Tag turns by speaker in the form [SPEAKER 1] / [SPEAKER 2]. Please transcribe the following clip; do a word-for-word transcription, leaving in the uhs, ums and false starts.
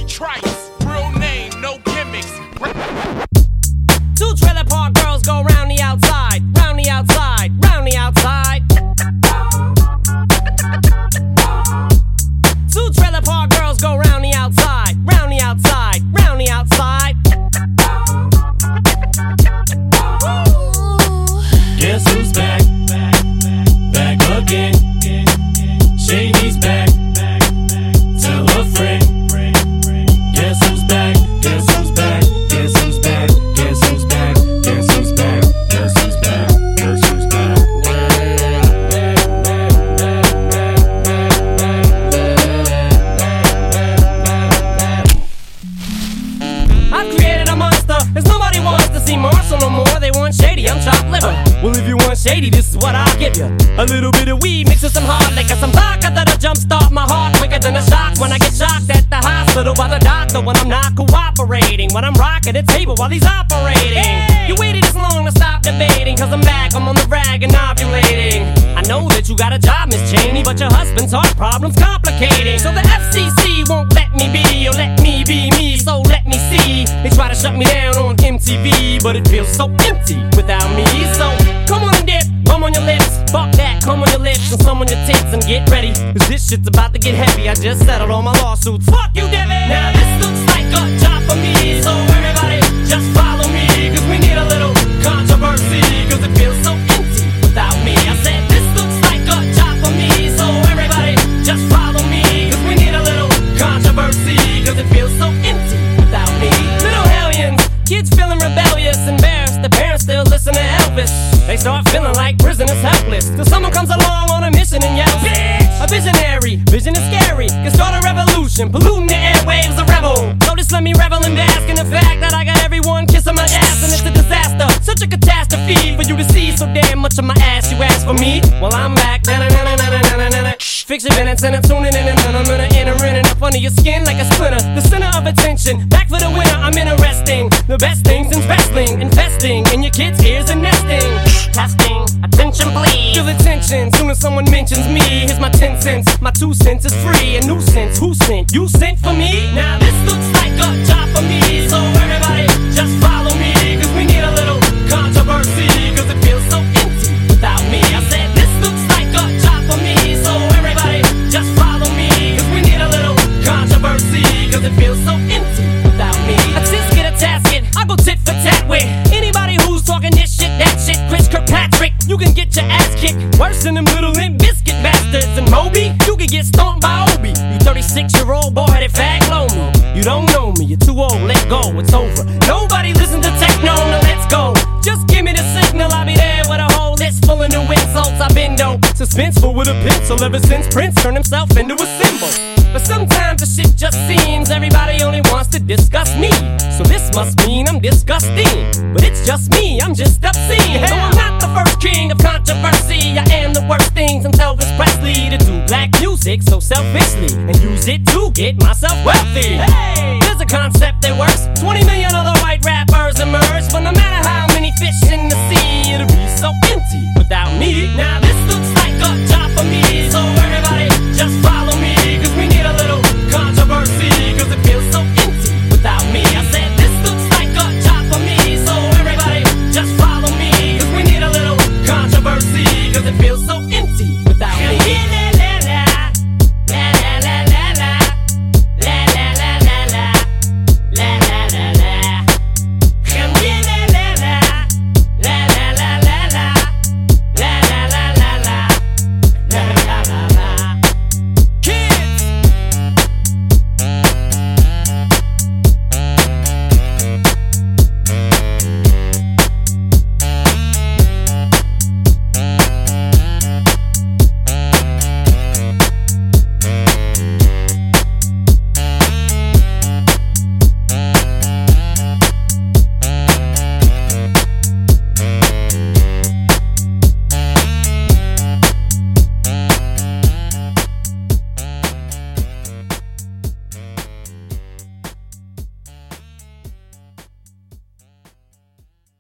[SPEAKER 1] Trice, real name, no gimmicks.
[SPEAKER 2] Two trailer park girls go round the outside, round the outside, round the outside. Two trailer park girls go round the outside, round the outside, round the outside.
[SPEAKER 3] Guess who's back? Back again. Shady's back. Tell a friend. Guess who's back? Guess who's back? Guess who's back? Guess who's back? Guess who's back? Guess who's back? Guess who's back?
[SPEAKER 2] I've created a monster, cause nobody wants to see Marshall no more. They want Shady, I'm chopped liver. Well, if you want Shady, this is what I'll give you. A little bit of weed mixed with some hard liquor, some vodka that'll jumpstart my heart quicker than a shock when I get shocked at the hospital by the doctor when I'm not cooperating, when I'm rocking the table while he's operating. Hey! You waited this long to stop debating, cause I'm back, I'm on the rag and ovulating. I know that you got a job, Miss Cheney, but your husband's heart problem's complicating. So the F C C won't let me be, or let me be me, so let me see. They try to shut me down on M T V, but it feels so empty without me. So come on and dip, bum on your lips, fuck that, come on your lips and some on your tits and get ready, cause this shit's about to get heavy. I just settled all my lawsuits, fuck you, Debbie. Now this looks like a job for me, so everybody just follow me, cause we need a little controversy, cause it feels so empty without me. I said this looks like a job for me, so everybody just follow me, cause we need a little controversy, cause it feels so empty without me. Little hellions, kids feeling rebellious, embarrassed, the parents still listen to Elvis. They start feeling like prisoners helpless, till someone comes along on a mission and yells, bitch! A visionary, vision is scary, can start a revolution, polluting the airwaves, a rebel. So just let me revel and bask in the fact that I got everyone kissing my ass, and it's a disaster, such a catastrophe for you to see so damn much of my ass. You ask for me, well I'm back. Fix your minutes and I'm tuning in, and I'm gonna enter in and up under your skin like a splinter. The center of attention, back for the winner. I'm interesting, the best things in wrestling, investing in your kids' ears and nesting. Testing, attention please. Feel the tension, soon as someone mentions me. Here's my ten cents, my two cents is free. A nuisance, who sent? You sent for me? Now this looks like a job for me, so everybody just follow me, cause we need a little controversy, cause it feels so empty without me. I said this looks like a job for me, so everybody just follow me, cause we need a little controversy, cause it feels so empty without me. A tisket, a tasket, I go tit for tat with anybody who's talking this shit, that shit. Chris Kirkpatrick, you can get your ass kicked worse than them little Limp Biscuit bastards. And Moby, you can get stomped by Obi. You thirty-six year old boy headed fag low me. You don't know me, you're too old, let go, it's over. Nobody listen to techno, now let's go. Just give me the signal, I'll be there with a whole list full of new insults. I've been dope, suspenseful with a pencil ever since Prince turned himself into a symbol. But sometimes the shit just seems everybody only wants to discuss me. So this must mean I'm disgusting, but it's just me, I'm just obscene. Though I'm not the first king of controversy, I am the worst things in Elvis Presley to do black music so selfishly and use it to get myself wealthy. Hey, there's a concept that works. twenty million other white rappers emerge, but no matter how many fish in the sea, it'll be so empty without me. Now this looks like a job for me, so